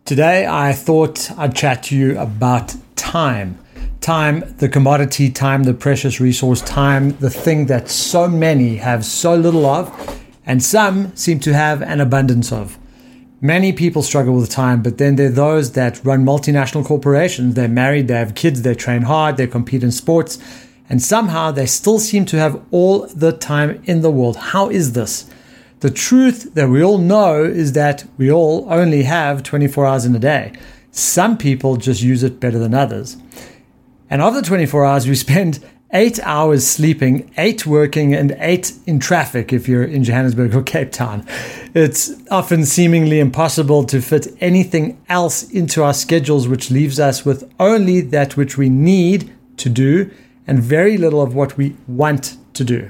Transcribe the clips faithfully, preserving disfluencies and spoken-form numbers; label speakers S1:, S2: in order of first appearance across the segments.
S1: Today, I thought I'd chat to you about time. Time, the commodity, time, the precious resource, time, the thing that so many have so little of, and some seem to have an abundance of. Many people struggle with time, but then there are those that run multinational corporations. They're married, they have kids, they train hard, they compete in sports, and somehow they still seem to have all the time in the world. How is this? The truth that we all know is that we all only have twenty-four hours in a day. Some people just use it better than others. And of the twenty-four hours, we spend eight hours sleeping, eight working, and eight in traffic if you're in Johannesburg or Cape Town. It's often seemingly impossible to fit anything else into our schedules, which leaves us with only that which we need to do and very little of what we want to do.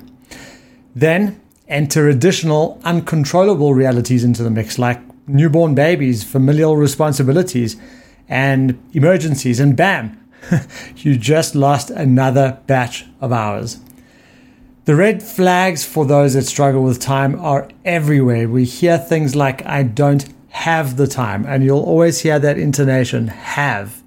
S1: Then enter additional uncontrollable realities into the mix, like newborn babies, familial responsibilities, and emergencies, and bam, you just lost another batch of hours. The red flags for those that struggle with time are everywhere. We hear things like, I don't have the time, and you'll always hear that intonation, have.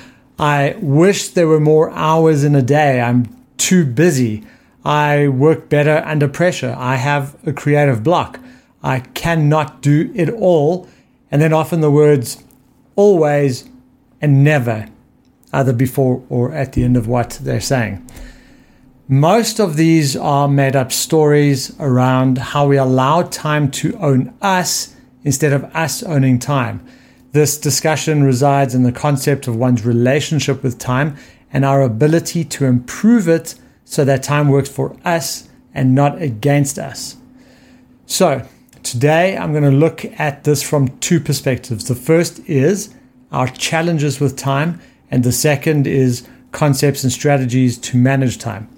S1: I wish there were more hours in a day. I'm too busy. I work better under pressure. I have a creative block. I cannot do it all. And then often the words always and never, either before or at the end of what they're saying. Most of these are made up stories around how we allow time to own us instead of us owning time. This discussion resides in the concept of one's relationship with time and our ability to improve it so that time works for us and not against us. So today I'm going to look at this from two perspectives. The first is our challenges with time, and the second is concepts and strategies to manage time.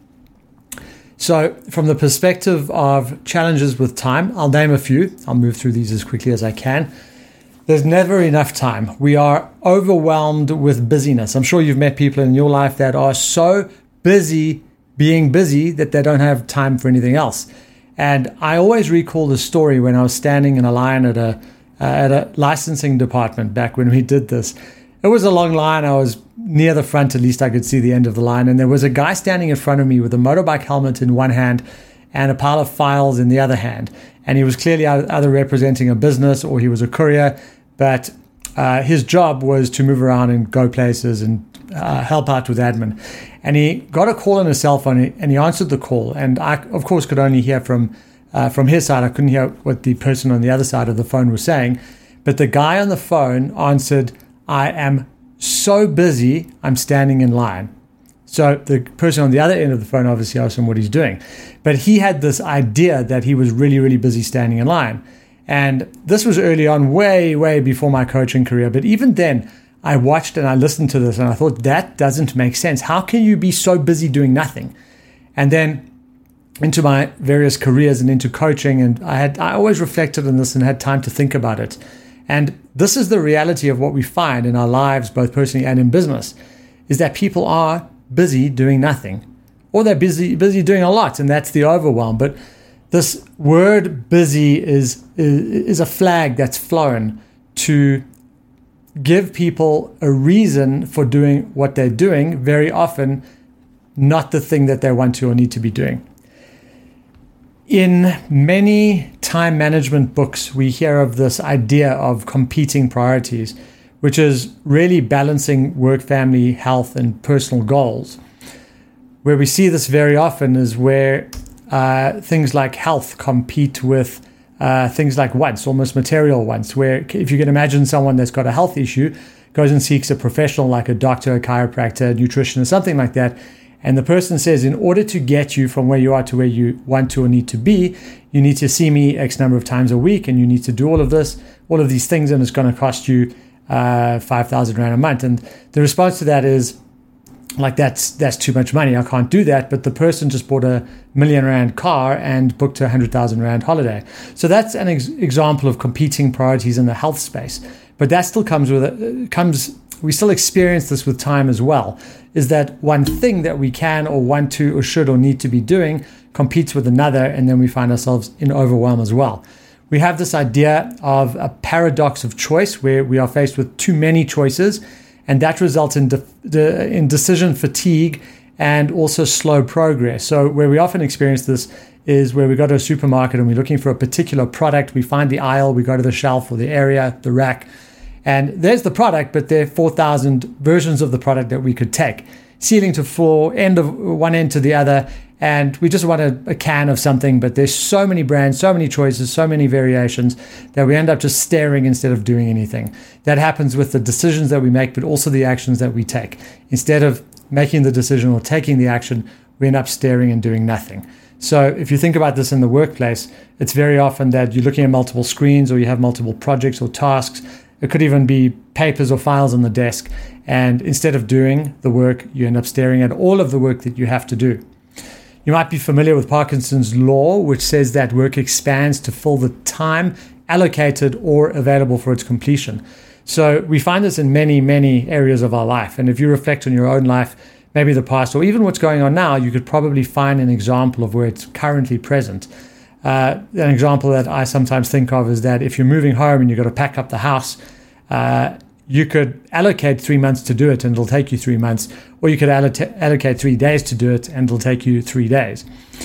S1: So from the perspective of challenges with time, I'll name a few. I'll move through these as quickly as I can. There's never enough time. We are overwhelmed with busyness. I'm sure you've met people in your life that are so busy being busy that they don't have time for anything else. And I always recall the story when I was standing in a line at a uh, at a licensing department back when we did this. It was a long line. I was near the front, at least I could see the end of the line. And there was a guy standing in front of me with a motorbike helmet in one hand and a pile of files in the other hand. And he was clearly either representing a business or he was a courier. But uh, his job was to move around and go places and uh, help out with admin. And he got a call on his cell phone and he answered the call. And I, of course, could only hear from uh, from his side. I couldn't hear what the person on the other side of the phone was saying. But the guy on the phone answered, I am so busy, I'm standing in line. So the person on the other end of the phone obviously asked him what he's doing. But he had this idea that he was really, really busy standing in line. And this was early on, way, way before my coaching career. But even then, I watched and I listened to this and I thought, that doesn't make sense. How can you be so busy doing nothing? And then into my various careers and into coaching, and I had I always reflected on this and had time to think about it. And this is the reality of what we find in our lives, both personally and in business, is that people are busy doing nothing, or they're busy busy doing a lot, and that's the overwhelm. But this word busy is, is, is a flag that's flown to give people a reason for doing what they're doing, very often not the thing that they want to or need to be doing. In many time management books, we hear of this idea of competing priorities, which is really balancing work, family, health, and personal goals. Where we see this very often is where uh, things like health compete with uh, things like wants, almost material wants, where if you can imagine someone that's got a health issue, goes and seeks a professional like a doctor, a chiropractor, a nutritionist, something like that, and the person says, in order to get you from where you are to where you want to or need to be, you need to see me X number of times a week, and you need to do all of this, all of these things, and it's going to cost you uh, five thousand rand a month. And the response to that is, like, that's that's too much money. I can't do that. But the person just bought a million rand car and booked a one hundred thousand rand holiday. So that's an ex- example of competing priorities in the health space. But that still comes with it, comes we still experience this with time as well, is that one thing that we can or want to or should or need to be doing competes with another, and then we find ourselves in overwhelm as well. we have this idea of a paradox of choice where we are faced with too many choices, and that results in, de- de- in decision fatigue and also slow progress. So where we often experience this is where we go to a supermarket and we're looking for a particular product. We find the aisle, we go to the shelf or the area, the rack, and there's the product, but there are four thousand versions of the product that we could take, ceiling to floor, end of one end to the other, and we just want a, a can of something, but there's so many brands, so many choices, so many variations that we end up just staring instead of doing anything. That happens with the decisions that we make, but also the actions that we take. Instead of making the decision or taking the action, we end up staring and doing nothing. So if you think about this in the workplace, it's very often that you're looking at multiple screens or you have multiple projects or tasks. It could even be papers or files on the desk. And instead of doing the work, you end up staring at all of the work that you have to do. You might be familiar with Parkinson's law, which says that work expands to fill the time allocated or available for its completion. So we find this in many, many areas of our life. And if you reflect on your own life, maybe the past, or even what's going on now, you could probably find an example of where it's currently present. Uh, an example that I sometimes think of is that if you're moving home and you've got to pack up the house, uh, you could allocate three months to do it and it'll take you three months, or you could allocate, allocate three days to do it and it'll take you three days.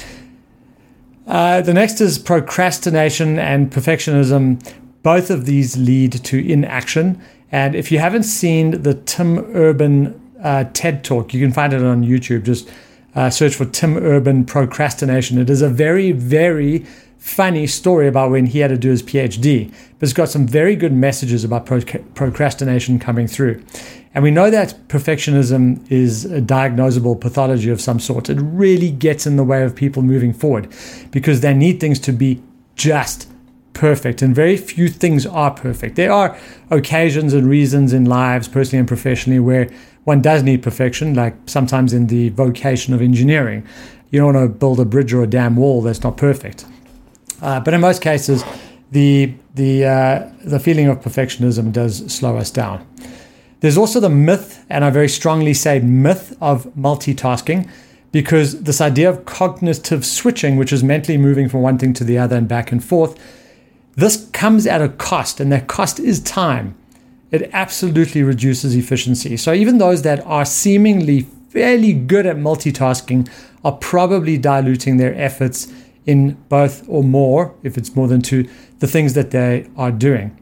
S1: Uh, the next is procrastination and perfectionism. Both of these lead to inaction. And if you haven't seen the Tim Urban uh, TED Talk, you can find it on YouTube. Just uh, search for Tim Urban procrastination. It is a very, very funny story about when he had to do his PhD. But it's got some very good messages about pro- procrastination coming through. And we know that perfectionism is a diagnosable pathology of some sort. It really gets in the way of people moving forward because they need things to be just perfect, and very few things are perfect. There are occasions and reasons in lives, personally and professionally, where one does need perfection, like sometimes in the vocation of engineering. You don't want to build a bridge or a damn wall that's not perfect. Uh, but in most cases, the the uh, the feeling of perfectionism does slow us down. There's also the myth, and I very strongly say myth, of multitasking, because this idea of cognitive switching, which is mentally moving from one thing to the other and back and forth, this comes at a cost, and that cost is time. It absolutely reduces efficiency. So even those that are seemingly fairly good at multitasking are probably diluting their efforts in both or more, if it's more than two, the things that they are doing.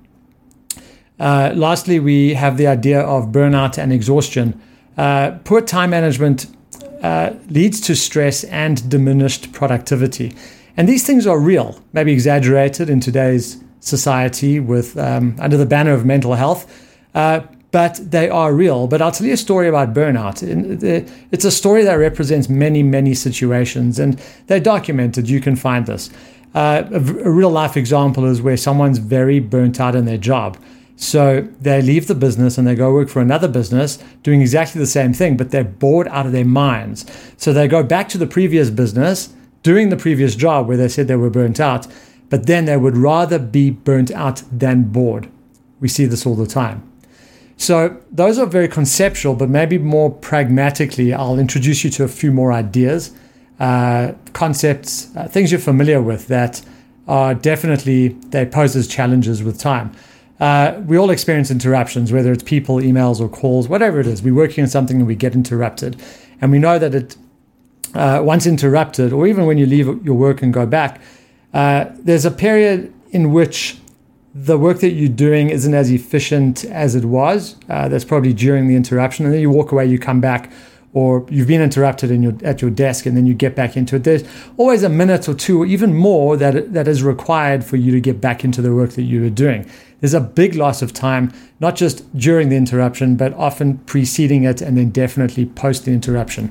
S1: Uh, lastly, we have the idea of burnout and exhaustion. Uh, poor time management uh, leads to stress and diminished productivity. And these things are real, maybe exaggerated in today's society with um, under the banner of mental health, uh, but they are real. But I'll tell you a story about burnout. It's a story that represents many, many situations, and they're documented. You can find this. Uh, a, a real life example is where someone's very burnt out in their job. So they leave the business and they go work for another business doing exactly the same thing, but they're bored out of their minds. So they go back to the previous business, doing the previous job where they said they were burnt out, but then they would rather be burnt out than bored. We see this all the time. So those are very conceptual, but maybe more pragmatically, I'll introduce you to a few more ideas, uh, concepts, uh, things you're familiar with that are definitely, they pose as challenges with time. Uh, we all experience interruptions, whether it's people, emails, or calls, whatever it is. We're working on something and we get interrupted. And we know that it Uh, once interrupted, or even when you leave your work and go back, uh, there's a period in which the work that you're doing isn't as efficient as it was. Uh, that's probably during the interruption. And then you walk away, you come back, or you've been interrupted in your, at your desk, and then you get back into it. There's always a minute or two, or even more, that that is required for you to get back into the work that you were doing. There's a big loss of time, not just during the interruption, but often preceding it, and then definitely post the interruption.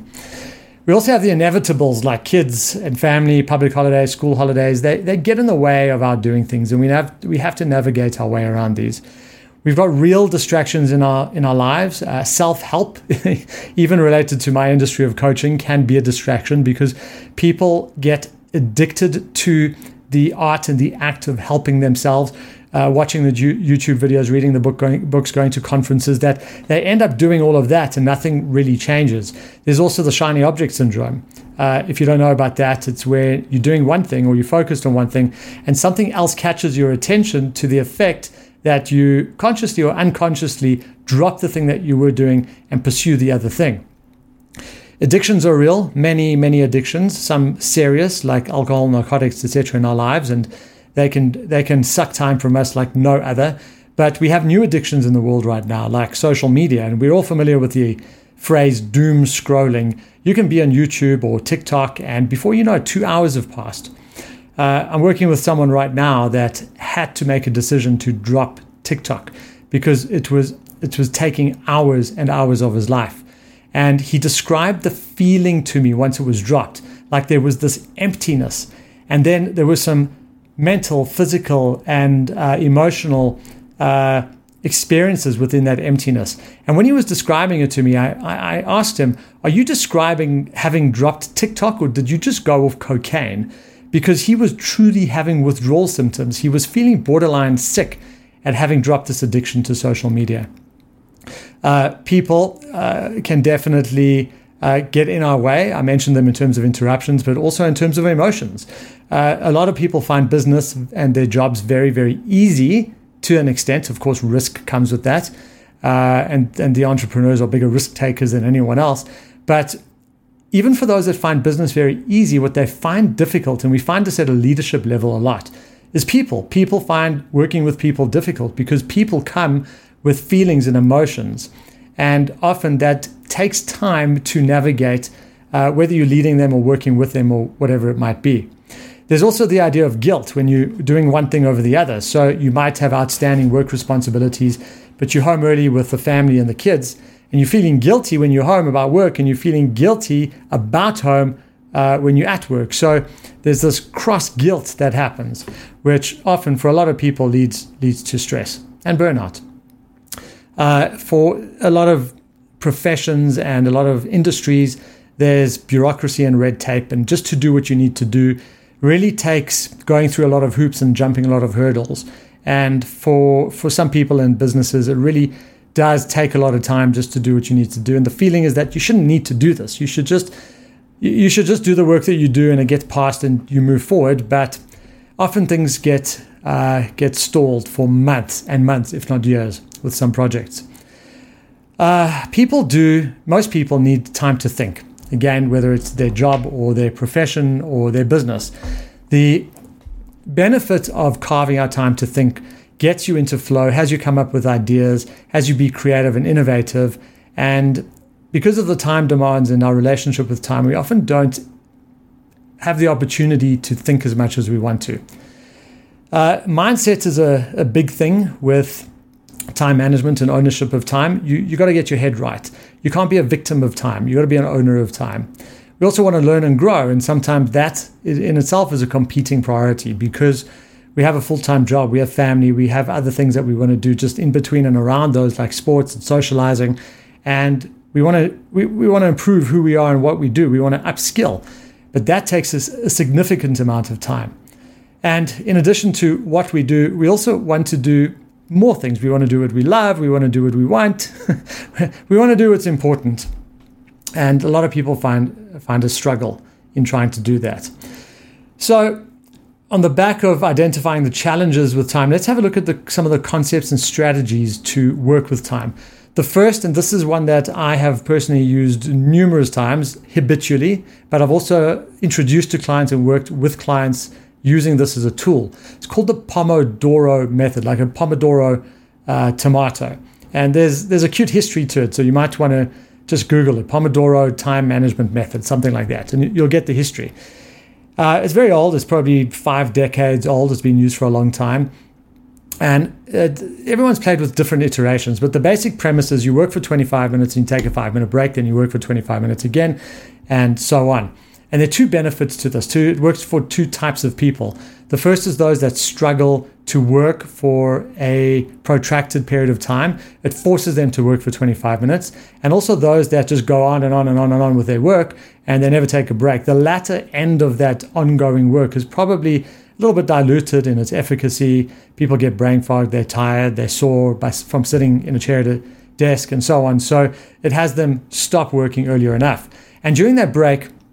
S1: We also have the inevitables like kids and family, public holidays, school holidays. They they get in the way of our doing things, and we have we have to navigate our way around these. We've got real distractions in our in our lives. Uh, self-help, even related to my industry of coaching, can be a distraction because people get addicted to the art and the act of helping themselves. Uh, watching the YouTube videos, reading the book, going, books, going to conferences, that they end up doing all of that and nothing really changes. There's also the shiny object syndrome. Uh, if you don't know about that, it's where you're doing one thing or you're focused on one thing and something else catches your attention to the effect that you consciously or unconsciously drop the thing that you were doing and pursue the other thing. Addictions are real, many, many addictions, some serious like alcohol, narcotics, et cetera in our lives, and they can they can suck time from us like no other. But we have new addictions in the world right now, like social media, and we're all familiar with the phrase doom scrolling. You can be on YouTube or TikTok, and before you know it, two hours have passed. Uh, I'm working with someone right now that had to make a decision to drop TikTok because it was it was taking hours and hours of his life. And he described the feeling to me once it was dropped, like there was this emptiness. And then there was some mental, physical, and uh, emotional uh, experiences within that emptiness. And when he was describing it to me, I, I, I asked him, are you describing having dropped TikTok or did you just go off cocaine? Because he was truly having withdrawal symptoms. He was feeling borderline sick at having dropped this addiction to social media. Uh, people uh, can definitely uh, get in our way. I mentioned them in terms of interruptions, but also in terms of emotions. Uh, a lot of people find business and their jobs very, very easy to an extent. Of course, risk comes with that. Uh, and, and the entrepreneurs are bigger risk takers than anyone else. But even for those that find business very easy, what they find difficult, and we find this at a leadership level a lot, is people. People find working with people difficult because people come with feelings and emotions. And often that takes time to navigate, uh, whether you're leading them or working with them or whatever it might be. There's also the idea of guilt when you're doing one thing over the other. So you might have outstanding work responsibilities, but you're home early with the family and the kids, and you're feeling guilty when you're home about work, and you're feeling guilty about home uh, when you're at work. So there's this cross guilt that happens, which often for a lot of people leads leads to stress and burnout. Uh, for a lot of professions and a lot of industries, there's bureaucracy and red tape, and just to do what you need to do really takes going through a lot of hoops and jumping a lot of hurdles. And for for some people in businesses, it really does take a lot of time just to do what you need to do. And the feeling is that you shouldn't need to do this. You should just you should just do the work that you do, and it gets past, and you move forward. But often things get uh, get stalled for months and months, if not years, with some projects. Uh, people do, most people need time to think. Again, whether it's their job or their profession or their business. The benefit of carving out time to think gets you into flow, has you come up with ideas, has you be creative and innovative. And because of the time demands in our relationship with time, we often don't have the opportunity to think as much as we want to. Uh, mindset is a, a big thing with time management and ownership of time. You you got to get your head right. You can't be a victim of time. You got to be an owner of time. We also want to learn and grow, and sometimes that in itself is a competing priority because we have a full-time job, we have family, we have other things that we want to do just in between and around those, like sports and socializing, and we want to we, we want to improve who we are and what we do. We want to upskill, but that takes us a significant amount of time. And in addition to what we do, we also want to do more things. We want to do what we love. We want to do what we want. We want to do what's important. And a lot of people find find a struggle in trying to do that. So on the back of identifying the challenges with time, let's have a look at the, some of the concepts and strategies to work with time. The first, and this is one that I have personally used numerous times habitually, but I've also introduced to clients and worked with clients using this as a tool. It's called the Pomodoro method, like a Pomodoro uh, tomato. And there's there's a cute history to it, so you might want to just Google it, Pomodoro time management method, something like that, and you'll get the history. Uh, it's very old. It's probably five decades old. It's been used for a long time. And it, everyone's played with different iterations, but the basic premise is you work for twenty-five minutes and you take a five-minute break, then you work for twenty-five minutes again, and so on. And there are two benefits to this. Two, it works for two types of people. The first is those that struggle to work for a protracted period of time. It forces them to work for twenty-five minutes. And also those that just go on and on and on and on with their work and they never take a break. The latter end of that ongoing work is probably a little bit diluted in its efficacy. People get brain fog, they're tired, they're sore by, from sitting in a chair at a desk and so on. So it has them stop working earlier enough. And during that break,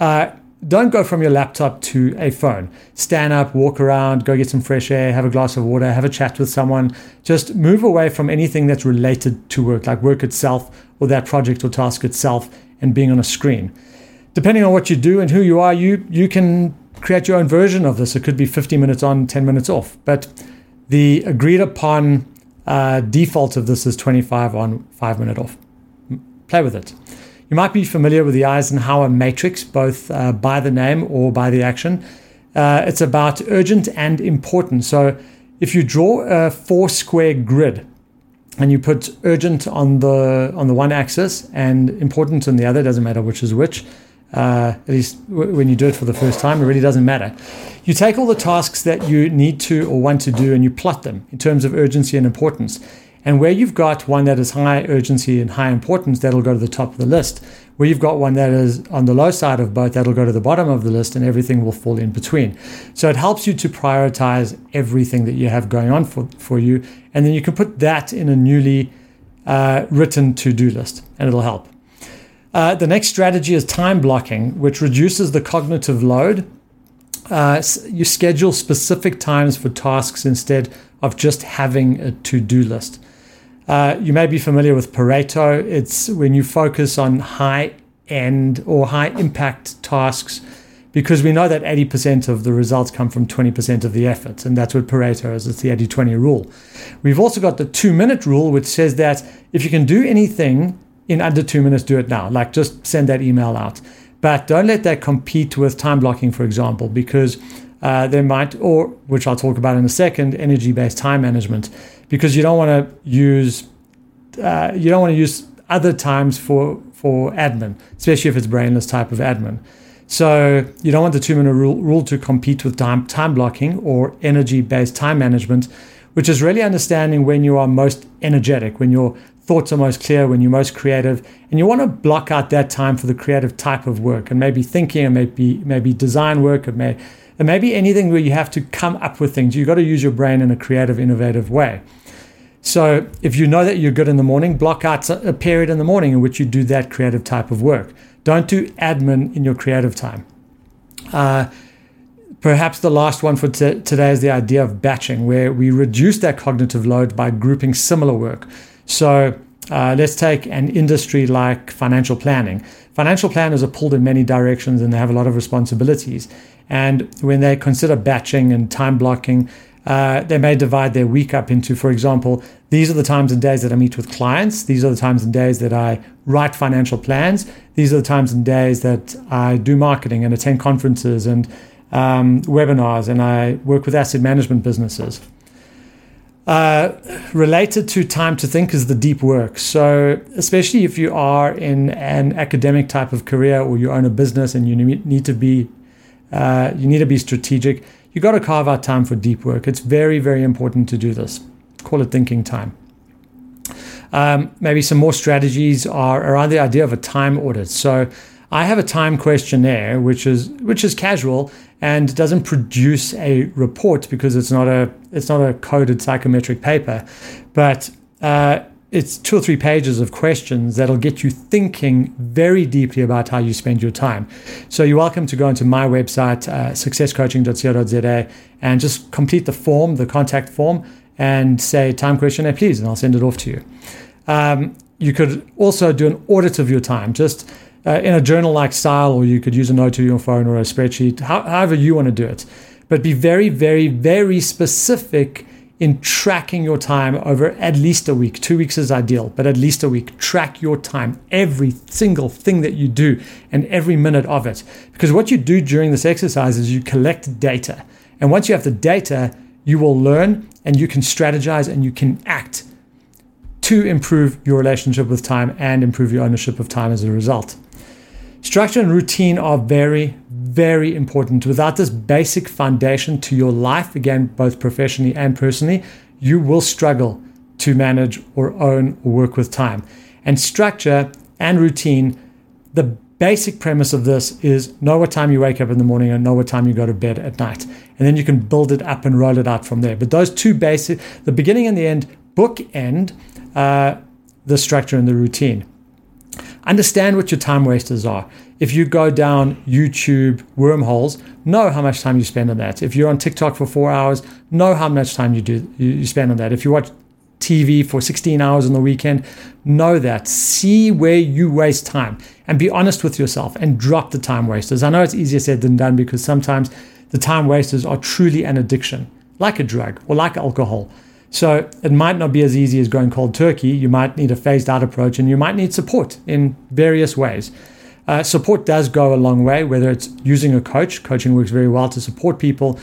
S1: uh, don't go from your laptop to a phone. Stand up, walk around, go get some fresh air, have a glass of water, have a chat with someone. Just move away from anything that's related to work, like work itself or that project or task itself, and being on a screen. Depending on what you do and who you are, you you can create your own version of this. It could be fifty minutes on, ten minutes off. But the agreed upon uh, default of this is twenty-five on, five minute off. Play with it. You might be familiar with the Eisenhower matrix, both uh, by the name or by the action. Uh, it's about urgent and important. So if you draw a four square grid and you put urgent on the on the one axis and important on the other, doesn't matter which is which, Uh, at least w- when you do it for the first time, it really doesn't matter. You take all the tasks that you need to or want to do and you plot them in terms of urgency and importance. And where you've got one that is high urgency and high importance, that'll go to the top of the list. Where you've got one that is on the low side of both, that'll go to the bottom of the list, and everything will fall in between. So it helps you to prioritize everything that you have going on for, for you. And then you can put that in a newly uh, written to-do list, and it'll help. Uh, the next strategy is time blocking, which reduces the cognitive load. Uh, you schedule specific times for tasks instead of just having a to-do list. Uh, you may be familiar with Pareto. It's when you focus on high-end or high-impact tasks, because we know that eighty percent of the results come from twenty percent of the effort, and that's what Pareto is. It's the eighty twenty rule. We've also got the two-minute rule, which says that if you can do anything in under two minutes, do it now. Like, just send that email out. But don't let that compete with time blocking, for example, because uh, there might, or which I'll talk about in a second, energy-based time management, because you don't want to use uh, you don't want to use other times for for admin, especially if it's brainless type of admin. So you don't want the two-minute rule, rule to compete with time time blocking or energy-based time management, which is really understanding when you are most energetic, when your thoughts are most clear, when you're most creative, and you want to block out that time for the creative type of work, and maybe thinking, and maybe maybe design work, it may it may be anything where you have to come up with things. You've got to use your brain in a creative, innovative way. So if you know that you're good in the morning, block out a period in the morning in which you do that creative type of work. Don't do admin in your creative time. Uh, Perhaps the last one for t- today is the idea of batching, where we reduce that cognitive load by grouping similar work. So uh, let's take an industry like financial planning. Financial planners are pulled in many directions and they have a lot of responsibilities. And when they consider batching and time blocking, uh, they may divide their week up into, for example, these are the times and days that I meet with clients. These are the times and days that I write financial plans. These are the times and days that I do marketing and attend conferences and um, webinars, and I work with asset management businesses. Uh, related to time to think is the deep work. So especially if you are in an academic type of career or you own a business and you need to be uh, you need to be strategic, you got to carve out time for deep work. It's very, very important to do this. Call it thinking time. Um, maybe some more strategies are around the idea of a time audit. So I have a time questionnaire, which is which is casual and doesn't produce a report because it's not a it's not a coded psychometric paper, but uh, it's two or three pages of questions that'll get you thinking very deeply about how you spend your time. So you're welcome to go into my website, uh, success coaching dot co dot z a, and just complete the form, the contact form, and say time questionnaire, please, and I'll send it off to you. Um, you could also do an audit of your time, just Uh, in a journal-like style, or you could use a note to your phone or a spreadsheet, how, however you want to do it. But be very, very, very specific in tracking your time over at least a week. Two weeks is ideal, but at least a week. Track your time, every single thing that you do and every minute of it. Because what you do during this exercise is you collect data. And once you have the data, you will learn and you can strategize and you can act to improve your relationship with time and improve your ownership of time as a result. Structure and routine are very, very important. Without this basic foundation to your life, again, both professionally and personally, you will struggle to manage or own or work with time. And structure and routine, the basic premise of this is know what time you wake up in the morning and know what time you go to bed at night. And then you can build it up and roll it out from there. But those two basic, the beginning and the end, bookend uh, the structure and the routine. Understand what your time wasters are. if you go down YouTube wormholes, know how much time you spend on that. If you're on TikTok for four hours, know how much time you do you spend on that. If you watch T V for sixteen hours on the weekend, know that. See where you waste time and be honest with yourself and drop the time wasters. I know it's easier said than done because sometimes the time wasters are truly an addiction, like a drug or like alcohol. So it might not be as easy as going cold turkey. You might need a phased out approach, and you might need support in various ways. Uh, support does go a long way, whether it's using a coach. Coaching works very well to support people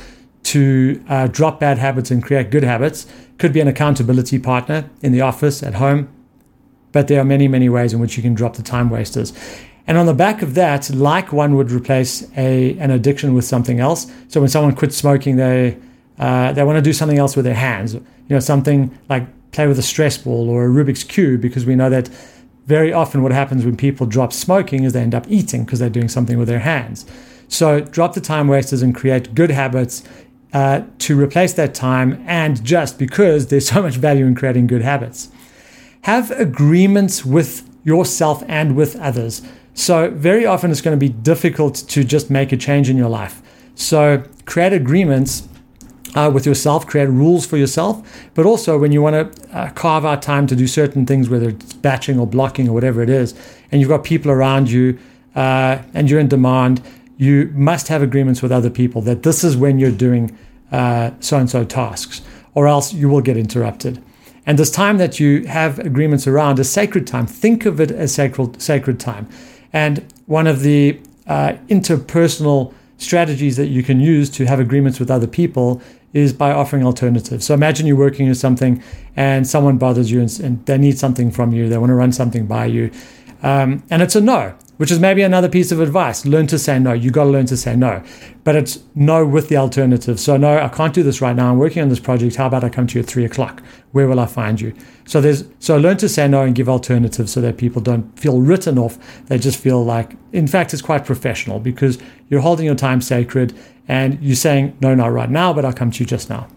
S1: to uh, drop bad habits and create good habits. Could be an accountability partner in the office, at home. But there are many, many ways in which you can drop the time wasters. And on the back of that, like one would replace a an addiction with something else. So when someone quits smoking, they uh, they want to do something else with their hands. You know, something like play with a stress ball or a Rubik's Cube, because we know that very often what happens when people drop smoking is they end up eating because they're doing something with their hands. So drop the time wasters and create good habits uh, to replace that time, and just because there's so much value in creating good habits. Have agreements with yourself and with others. So very often it's going to be difficult to just make a change in your life. So create agreements uh, with yourself, create rules for yourself, but also when you want to uh, carve out time to do certain things, whether it's batching or blocking or whatever it is, and you've got people around you uh, and you're in demand, you must have agreements with other people that this is when you're doing uh, so-and-so tasks, or else you will get interrupted. And this time that you have agreements around is sacred time. Think of it as sacred, sacred time. And one of the uh, interpersonal strategies that you can use to have agreements with other people is by offering alternatives. So imagine you're working on something and someone bothers you and, and they need something from you. They want to run something by you. Um, and it's a no, which is maybe another piece of advice. Learn to say no. You got to learn to say no. But it's no with the alternative. So no, I can't do this right now. I'm working on this project. How about I come to you at three o'clock? Where will I find you? So there's so learn to say no and give alternatives so that people don't feel written off. They just feel like, in fact, it's quite professional because you're holding your time sacred and you're saying, no, not right now, but I'll come to you just now.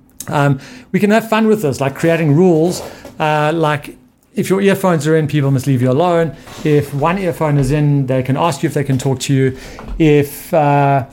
S1: Um, we can have fun with this, like creating rules, uh, like if your earphones are in, people must leave you alone. If one earphone is in, they can ask you if they can talk to you. If uh,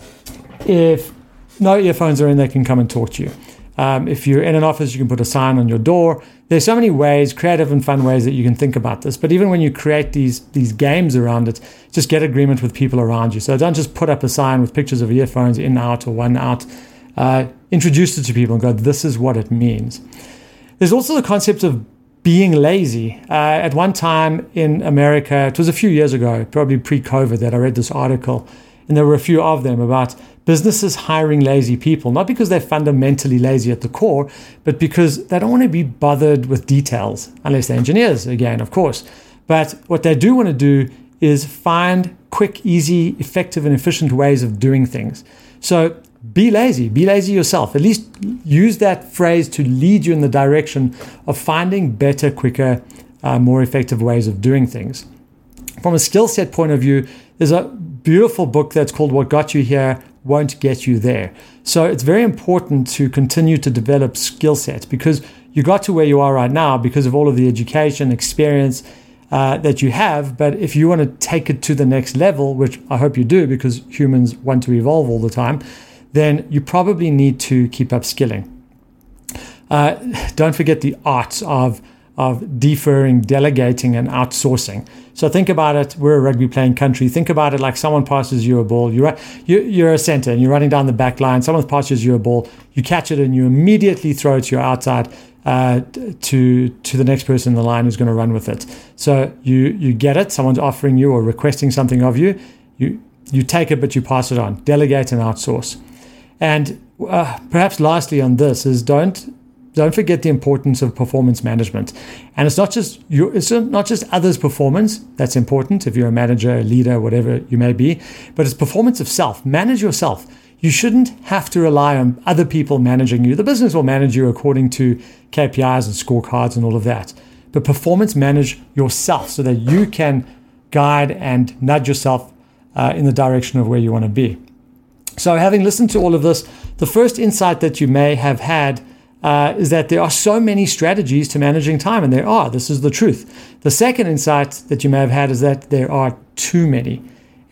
S1: if no earphones are in, they can come and talk to you. Um, if you're in an office, you can put a sign on your door. There's so many ways, creative and fun ways that you can think about this. But even when you create these these games around it, just get agreement with people around you. So don't just put up a sign with pictures of earphones in, out, or one out. Uh, introduce it to people and go, this is what it means. There's also the concept of being lazy. Uh, at one time in America, it was a few years ago, probably pre-COVID, that I read this article, and there were a few of them about businesses hiring lazy people, not because they're fundamentally lazy at the core, but because they don't want to be bothered with details, unless they're engineers, again, of course. But what they do want to do is find quick, easy, effective, and efficient ways of doing things. So be lazy. Be lazy yourself. At least use that phrase to lead you in the direction of finding better, quicker, uh, more effective ways of doing things. From a skill set point of view, there's a beautiful book that's called What Got You Here Won't Get You There. So it's very important to continue to develop skill sets because you got to where you are right now because of all of the education, experience uh, that you have. But if you want to take it to the next level, which I hope you do because humans want to evolve all the time, then you probably need to keep up skilling. Uh, don't forget the art of, of deferring, delegating, and outsourcing. So think about it, we're a rugby playing country. Think about it like someone passes you a ball. You're, you're a center and you're running down the back line. Someone passes you a ball. You catch it and you immediately throw it to your outside uh, to, to the next person in the line who's going to run with it. So you, you get it. Someone's offering you or requesting something of you. You, you take it, but you pass it on. Delegate and outsource. And uh, perhaps lastly on this is don't don't forget the importance of performance management. And it's not just your, it's not just others' performance that's important if you're a manager, a leader, whatever you may be, but it's performance of self. Manage yourself. You shouldn't have to rely on other people managing you. The business will manage you according to K P Is and scorecards and all of that. But performance manage yourself so that you can guide and nudge yourself uh, in the direction of where you want to be. So having listened to all of this, the first insight that you may have had uh, is that there are so many strategies to managing time, and there are. This is the truth. The second insight that you may have had is that there are too many.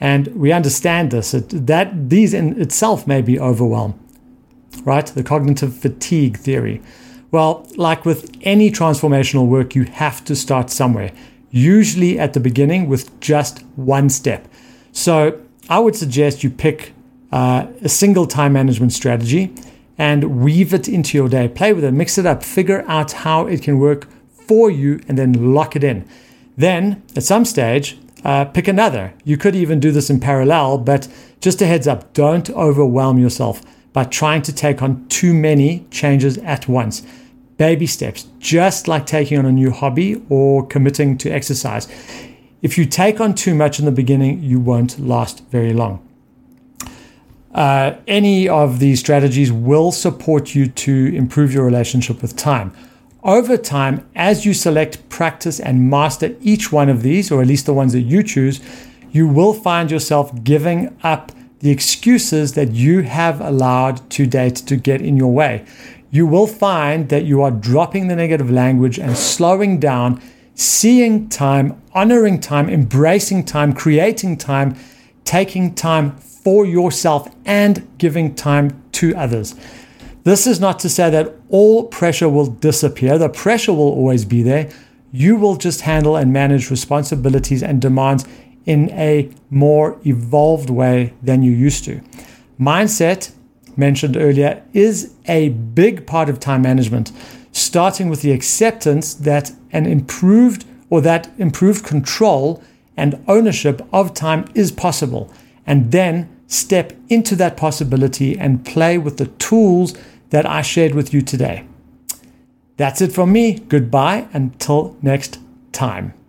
S1: And we understand this, it, that these in itself may be overwhelm, right? The cognitive fatigue theory. Well, like with any transformational work, you have to start somewhere, usually at the beginning with just one step. So I would suggest you pick uh, a single time management strategy and weave it into your day. Play with it, mix it up, figure out how it can work for you, and then lock it in. Then, at some stage, uh, pick another. You could even do this in parallel, but just a heads up, don't overwhelm yourself by trying to take on too many changes at once. Baby steps, just like taking on a new hobby or committing to exercise. If you take on too much in the beginning, you won't last very long. Uh, any of these strategies will support you to improve your relationship with time. Over time, as you select, practice, and master each one of these, or at least the ones that you choose, you will find yourself giving up the excuses that you have allowed to date to get in your way. You will find that you are dropping the negative language and slowing down, seeing time, honoring time, embracing time, creating time, taking time for yourself, and giving time to others. This is not to say that all pressure will disappear. The pressure will always be there. You will just handle and manage responsibilities and demands in a more evolved way than you used to. Mindset, mentioned earlier, is a big part of time management, starting with the acceptance that an improved or that improved control and ownership of time is possible, and then step into that possibility and play with the tools that I shared with you today. That's it from me. Goodbye until next time.